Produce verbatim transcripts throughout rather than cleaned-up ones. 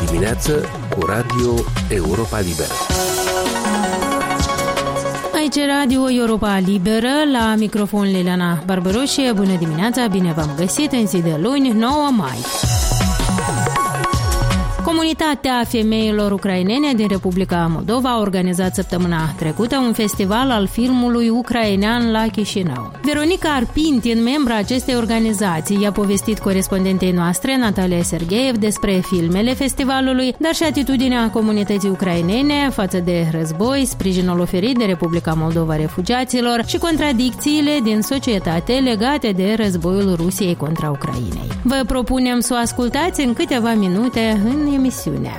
dimineață cu Radio Europa Liberă. Aici Radio Europa Liberă, la microfon Liliana Barbaroșie. Bună dimineața, bine v-am găsit în zi de luni, nouă mai. Comunitatea femeilor ucrainene din Republica Moldova a organizat săptămâna trecută un festival al filmului ucrainean la Chișinău. Veronica Arpintin, membra acestei organizații, i-a povestit corespondentei noastre, Natalia Sergeev, despre filmele festivalului, dar și atitudinea comunității ucrainene față de război, sprijinul oferit de Republica Moldova refugiaților și contradicțiile din societate legate de războiul Rusiei contra Ucrainei. Vă propunem să o ascultați în câteva minute în emisiune.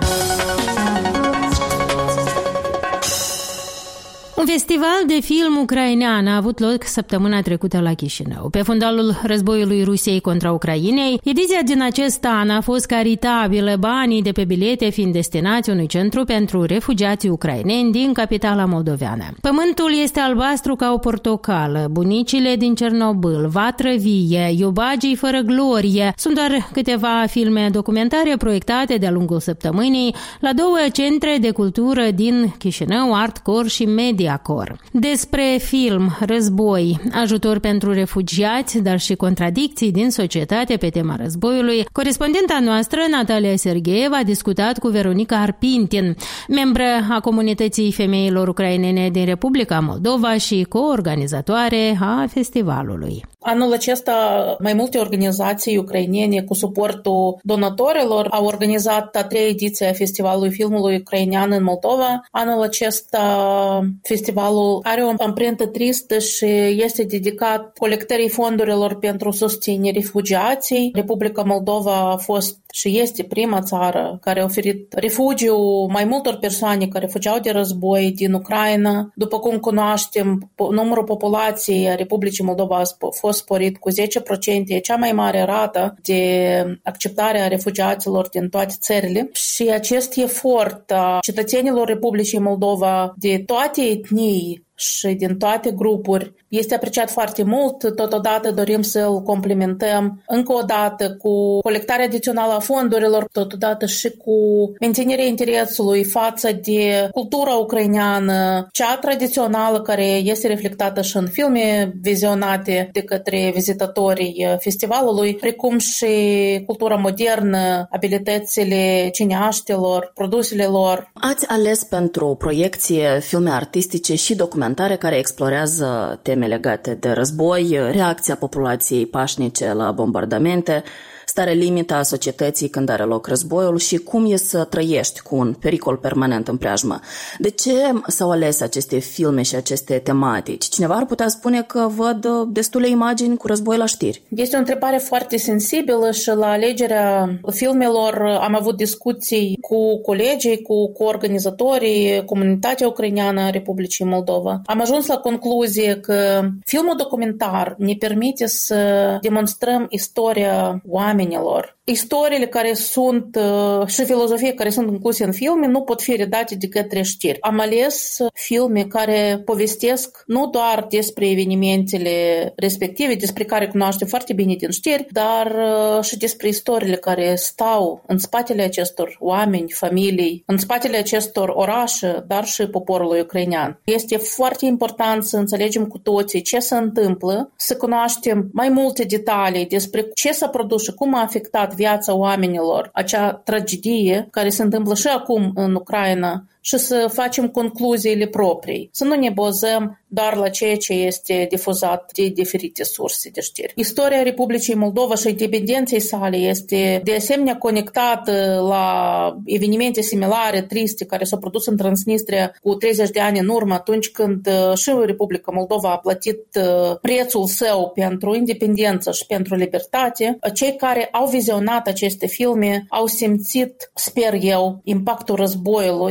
Un festival de film ucrainean a avut loc săptămâna trecută la Chișinău. Pe fundalul războiului Rusiei contra Ucrainei, ediția din acest an a fost caritabilă, banii de pe bilete fiind destinați unui centru pentru refugiații ucraineni din capitala moldoveană. Pământul este albastru ca o portocală, bunicile din Cernobâl, Vatră vie, Iubagii fără glorie sunt doar câteva filme documentare proiectate de-a lungul săptămânii la două centre de cultură din Chișinău, Artcor și Media. Despre film, război, ajutor pentru refugiați, dar și contradicții din societate pe tema războiului, corespondenta noastră, Natalia Sergeev, a discutat cu Veronica Arpintin, membră a comunității femeilor ucrainene din Republica Moldova și coorganizatoare a festivalului. Anul acesta, mai multe organizații ucrainene cu suportul donatorilor au organizat a treia ediție a Festivalului Filmului Ucrainean în Moldova. Anul acesta festivalul are o amprentă tristă și este dedicat colectării fondurilor pentru susținere refugiații. Republica Moldova a fost și este prima țară care a oferit refugiu mai multor persoane care fugeau de război din Ucraina. După cum cunoaștem, numărul populației a Republicii Moldova a fost sporit cu zece la sută, e cea mai mare rată de acceptare a refugiaților din toate țările. Și acest efort a cetățenilor Republicii Moldova de toate etnii și din toate grupuri este apreciat foarte mult. Totodată dorim să-l complementăm încă o dată cu colectarea adițională a fondurilor, totodată și cu menținerea interesului față de cultura ucraineană, cea tradițională care este reflectată și în filme vizionate de către vizitatorii festivalului, precum și cultura modernă, abilitățile cineaștilor, produsele lor. Ați ales pentru proiecție filme artistice și documentare care explorează teme legate de război, reacția populației pașnice la bombardamente, starea limită a societății când are loc războiul și cum e să trăiești cu un pericol permanent în preajmă. De ce s-au ales aceste filme și aceste tematici? Cineva ar putea spune că văd destule imagini cu război la știri. Este o întrebare foarte sensibilă și la alegerea filmelor am avut discuții cu colegii, cu coorganizatorii, comunitatea ucraineană a Republicii Moldova. Am ajuns la concluzie că filmul documentar ne permite să demonstrăm istoria oamenilor. Istoriile care sunt și filozofie care sunt incluse în filme nu pot fi redate de către știri. Am ales filme care povestesc nu doar despre evenimentele respective, despre care cunoaștem foarte bine din știri, dar și despre istoriile care stau în spatele acestor oameni, familii, în spatele acestor orașe, dar și poporului ucrainean. Este foarte important să înțelegem cu toții ce se întâmplă, să cunoaștem mai multe detalii despre ce s-a produs și cum a afectat viața oamenilor acea tragedie care se întâmplă și acum în Ucraina și să facem concluziile proprii, să nu ne bazăm doar la ceea ce este difuzat de diferite surse de știri. Istoria Republicii Moldova și independenței sale este de asemenea conectată la evenimente similare, triste, care s-au produs în Transnistria cu treizeci de ani în urmă, atunci când și Republica Moldova a plătit prețul său pentru independență și pentru libertate. Cei care au vizionat aceste filme au simțit, sper eu, impactul războiului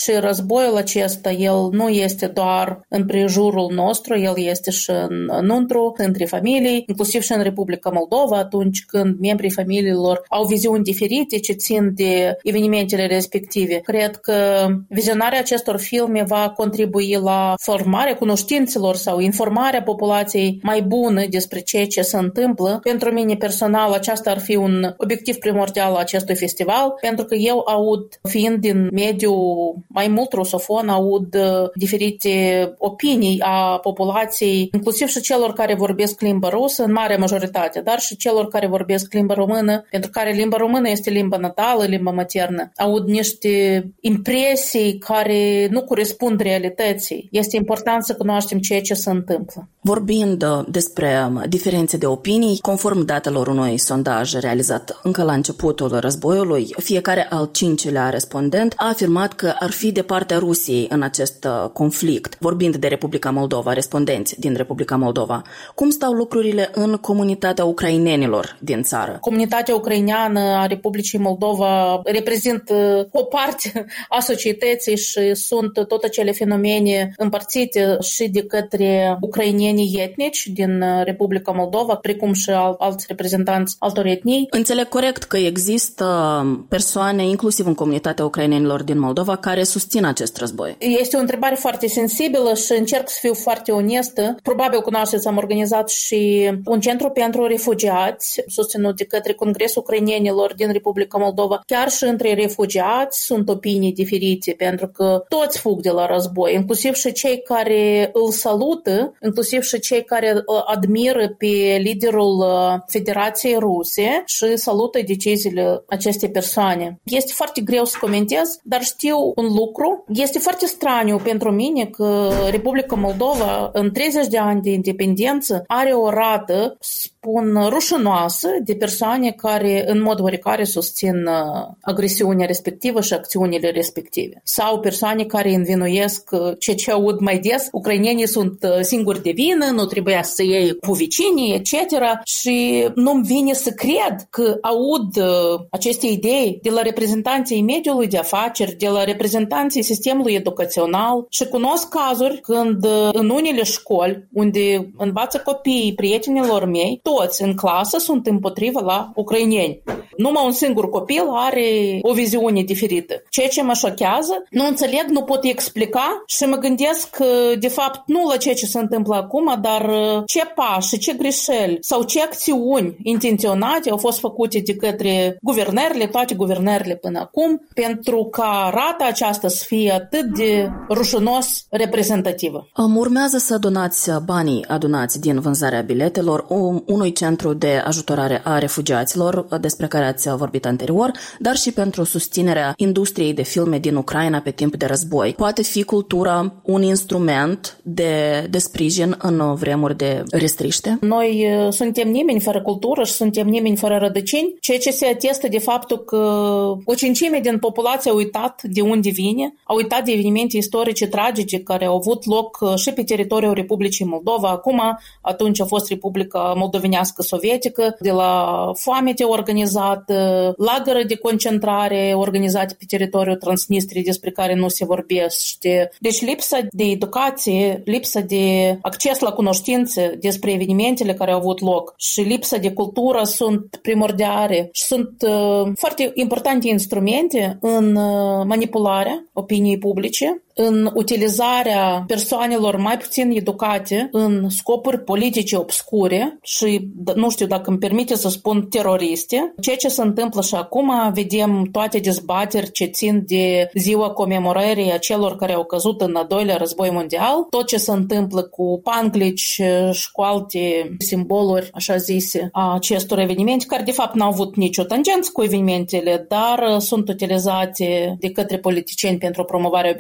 Și războiul acesta, el nu este doar în prejurul nostru, el este și în, înăuntru, între familii, inclusiv și în Republica Moldova, atunci când membrii familiilor au viziuni diferite ce țin de evenimentele respective. Cred că vizionarea acestor filme va contribui la formarea cunoștințelor sau informarea populației mai bună despre ceea ce se întâmplă. Pentru mine personal, aceasta ar fi un obiectiv primordial al acestui festival, pentru că eu aud, fiind din mediul mai mult rusofon, aud diferite opinii a populației, inclusiv și celor care vorbesc limba rusă, în mare majoritate, dar și celor care vorbesc limba română, pentru care limba română este limba natală, limba maternă. Aud niște impresii care nu corespund realității. Este important să cunoaștem ceea ce se întâmplă. Vorbind despre diferențe de opinii, conform datelor unui sondaj realizat încă la începutul războiului, fiecare al cincilea respondent a afirmat că ar fi de partea Rusiei în acest conflict. Vorbind de Republica Moldova, respondenți din Republica Moldova, cum stau lucrurile în comunitatea ucrainenilor din țară? Comunitatea ucraineană a Republicii Moldova reprezintă o parte a societății și sunt tot acele fenomene împărțite și de către ucrainenii etnici din Republica Moldova, precum și alți reprezentanți altor etnii. Înțeleg corect că există persoane, inclusiv în comunitatea ucrainenilor din Moldova, care susțin acest război. Este o întrebare foarte sensibilă și încerc să fiu foarte onestă. Probabil cunoașteți, am organizat și un centru pentru refugiați, susținut de către Congresul Ucrainenilor din Republica Moldova. Chiar și între refugiați sunt opinii diferite, pentru că toți fug de la război, inclusiv și cei care îl salută, inclusiv și cei care admiră pe liderul Federației Ruse și salută deciziile acestei persoane. Este foarte greu să comentez, dar știu un lucru. Este foarte straniu pentru mine că Republica Moldova, în treizeci de ani de independență, are o rată, spun, rușinoasă de persoane care în mod oarecare susțin agresiunea respectivă și acțiunile respective. Sau persoane care învinuiesc ceea ce aud mai des, ucrainenii sunt singuri de vină, nu trebuia să iei cu vecinii, et cetera. Și nu-mi vine să cred că aud aceste idei de la reprezentanții mediului de afaceri, de la reprezentanții sistemului educațional și cunosc cazuri când în unele școli unde învață copiii prietenilor mei, toți în clasă sunt împotriva la ucraineni. Numai un singur copil are o viziune diferită. Ceea ce mă șochează, nu înțeleg, nu pot explica și mă gândesc de fapt nu la ceea ce se întâmplă acum, dar ce pași, ce greșeli sau ce acțiuni intenționate au fost făcute de către guvernările, toate guvernările până acum, pentru ca rata aceasta să fie atât de rușinos reprezentativă. Urmează să donați banii adunați din vânzarea biletelor unui centru de ajutorare a refugiaților, despre care ați vorbit anterior, dar și pentru susținerea industriei de filme din Ucraina pe timp de război. Poate fi cultura un instrument de, de sprijin în vremuri de restriște? Noi suntem nimeni fără cultură și suntem nimeni fără rădăcini, ceea ce se atestă de faptul că o cincime din populație a uitat de unde vine, a uitat de evenimente istorice tragice care au avut loc și pe teritoriul Republicii Moldova. Acum, atunci a fost Republica Moldovenească Sovietică, de la foamete organizată, lagăre de concentrare organizate pe teritoriul Transnistriei, despre care nu se vorbește. Deci lipsa de educație, lipsa de acces la cunoștințe despre evenimentele care au avut loc și lipsa de cultură sunt primordiale și sunt uh, foarte importante instrumente în uh, manipularea opiniei publice, în utilizarea persoanelor mai puțin educate în scopuri politice obscure și, nu știu dacă îmi permite să spun, teroriste. Ceea ce se întâmplă și acum, vedem toate dezbateri ce țin de ziua comemorării a celor care au căzut în al doilea război mondial, tot ce se întâmplă cu panglici și cu alte simboluri, așa zise, a acestor evenimente, care de fapt n-au avut nicio tangență cu evenimentele, dar sunt utilizate de către politicieni pentru promovarea obiectivelor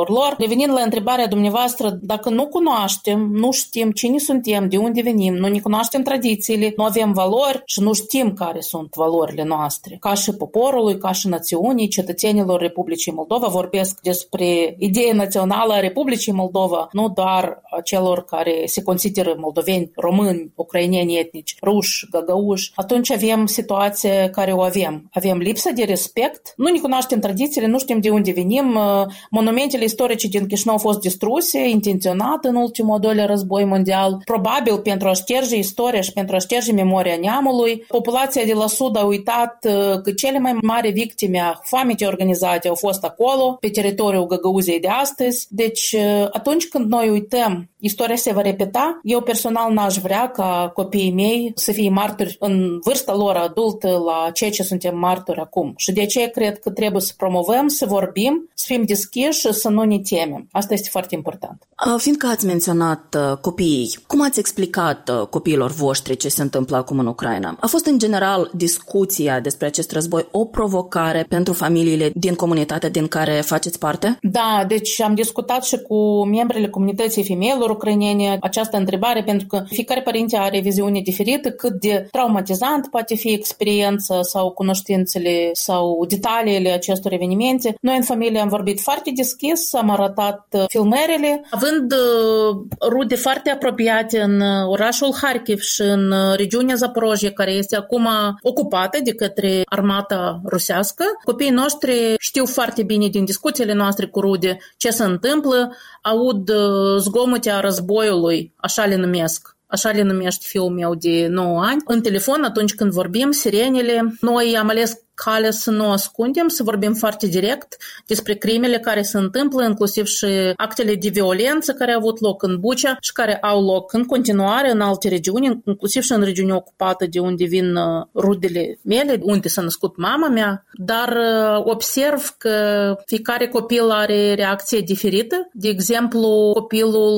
copiilor lor. Revenind la întrebarea dumneavoastră, dacă nu cunoaștem, nu știm cine suntem, de unde venim, nu ne cunoaștem tradițiile, nu avem valori și nu știm care sunt valorile noastre, ca și poporului, ca și națiunii, cetățenilor Republicii Moldova, vorbesc despre ideea națională a Republicii Moldova, nu doar a celor care se consideră moldoveni, români, ucraineni etnici, ruși, găgăuși, atunci avem situația care o avem. Avem lipsă de respect, nu ne cunoaștem tradițiile, nu știm de unde venim, monumentele istorice din Chișinău au fost distruse, intenționat în ultimul al doilea război mondial, probabil pentru a șterge istoria și pentru a șterge memoria neamului. Populația de la sud a uitat că cele mai mari victime a foametei organizate au fost acolo, pe teritoriul Găgăuziei de astăzi. Deci, atunci când noi uităm, istoria se va repeta. Eu personal n-aș vrea ca copiii mei să fie martori în vârsta lor adultă la ceea ce suntem martori acum. Și de aceea cred că trebuie să promovăm, să vorbim, să fim deschiși și să nu ne temem. Asta este foarte important. Fiindcă ați menționat uh, copiii, cum ați explicat uh, copiilor voștri ce se întâmplă acum în Ucraina? A fost în general discuția despre acest război o provocare pentru familiile din comunitatea din care faceți parte? Da, deci am discutat și cu membrele comunității femeilor ucrainene această întrebare, pentru că fiecare părinte are viziune diferită, cât de traumatizant poate fi experiența sau cunoștințele sau detaliile acestor evenimente. Noi în familie am vorbit foarte deschis, am arătat filmările, având rude foarte apropiate în orașul Harkiv și în regiunea Zaporojie, care este acum ocupată de către armata rusească. Copiii noștri știu foarte bine din discuțiile noastre cu rude ce se întâmplă, aud zgomote a războiului, așa le numesc. Așa le numește fiul meu de nouă ani. În telefon, atunci când vorbim, sirenele, noi am ales calea să nu ascundem, să vorbim foarte direct despre crimele care se întâmplă, inclusiv și actele de violență care au avut loc în Bucea și care au loc în continuare în alte regiuni, inclusiv și în regiunea ocupată de unde vin rudele mele, unde s-a născut mama mea, dar observ că fiecare copil are reacție diferită. De exemplu, copilul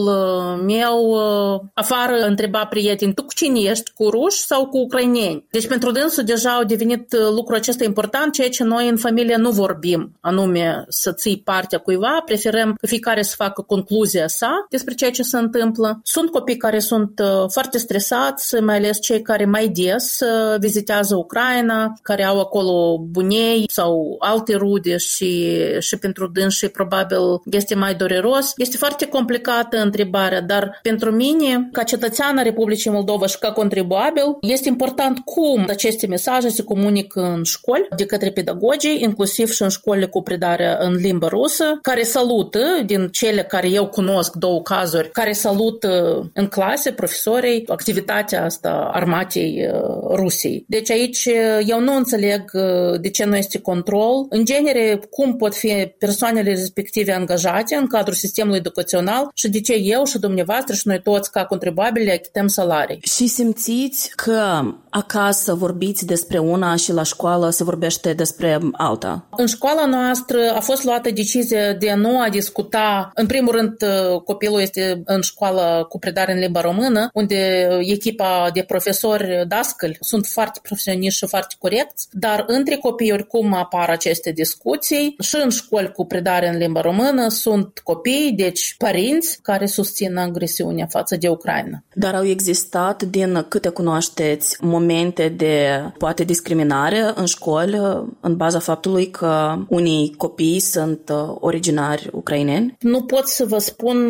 meu afară întreba prieteni, tu cu cine ești, cu ruși sau cu ucraineni? Deci pentru dânsul deja au devenit lucrul acesta important, ceea ce noi în familie nu vorbim, anume să ții partea cuiva, preferăm că fiecare să facă concluzia sa despre ceea ce se întâmplă. Sunt copii care sunt foarte stresați, mai ales cei care mai des vizitează Ucraina, care au acolo bunei sau alte rude și, și pentru dânsii probabil este mai dureros. Este foarte complicată întrebarea, dar pentru mine, ca cetățean a Republicii Moldova și ca contribuabil, este important cum aceste mesaje se comunică în școli de către pedagogii, inclusiv și în școlile cu predare în limba rusă, care salută, din cele care eu cunosc două cazuri, care salută în clase profesorii activitatea asta armatei Rusiei. Deci aici eu nu înțeleg de ce nu este control. În genere, cum pot fi persoanele respective angajate în cadrul sistemului educațional și de ce eu și dumneavoastră și noi toți ca contribuabili achităm salarii. Și simțiți că acasă vorbiți despre una și la școală se vorbește despre alta? În școala noastră a fost luată decizia de a nu a discuta. În primul rând, copilul este în școală cu predare în limba română, unde echipa de profesori dascăli sunt foarte profesioniști și foarte corecți, dar între copii oricum apar aceste discuții și în școli cu predare în limba română sunt copii, deci părinți, care susțin agresiunea față de Ucraina. Dar au existat, din câte cunoașteți, momente de poate discriminare în școli în baza faptului că unii copii sunt originari ucraineni? Nu pot să vă spun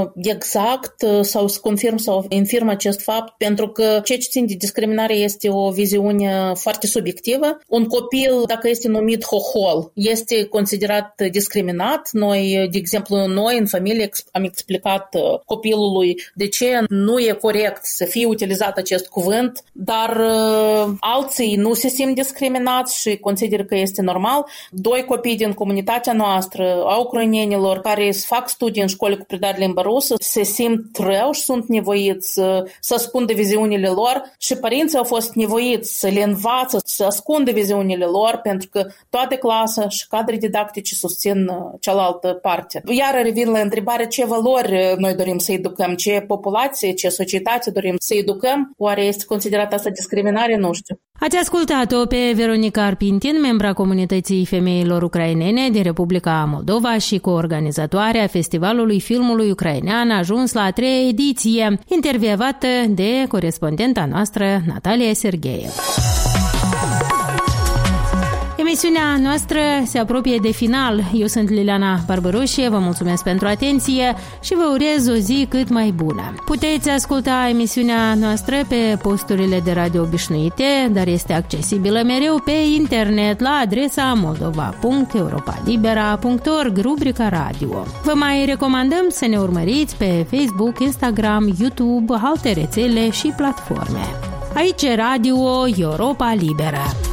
exact sau să confirm sau infirm acest fapt, pentru că ceea ce țin de discriminare este o viziune foarte subiectivă. Un copil, dacă este numit hohol, este considerat discriminat. Noi, de exemplu, noi în familie am explicat copilului de ce nu e corect să fie utilizat acest cuvânt, dar alții nu se simt discriminați și consideră că este normal. Doi copii din comunitatea noastră a ucrainenilor care fac studii în școli cu predare limba rusă se simt rău și sunt nevoiți să, să ascundă viziunile lor și părinții au fost nevoiți să le învață să ascundă viziunile lor, pentru că toate clasa și cadre didactice susțin cealaltă parte. Iar revin la întrebare ce valori noi dorim să educăm, ce populație, ce societate dorim să educăm. Oare este considerat asta discriminare? Nu știu. Ați ascultat-o pe Veronica Arpintin, membra comunității femeilor ucrainene din Republica Moldova și coorganizatoarea Festivalului Filmului Ucrainean, a ajuns la a treia ediție, intervievată de corespondenta noastră Natalia Sergeev. Emisiunea noastră se apropie de final. Eu sunt Liliana Barbaroșie, vă mulțumesc pentru atenție și vă urez o zi cât mai bună. Puteți asculta emisiunea noastră pe posturile de radio obișnuite, dar este accesibilă mereu pe internet la adresa moldova punct europa libera punct org, rubrica radio. Vă mai recomandăm să ne urmăriți pe Facebook, Instagram, YouTube, alte rețele și platforme. Aici Radio Europa Liberă.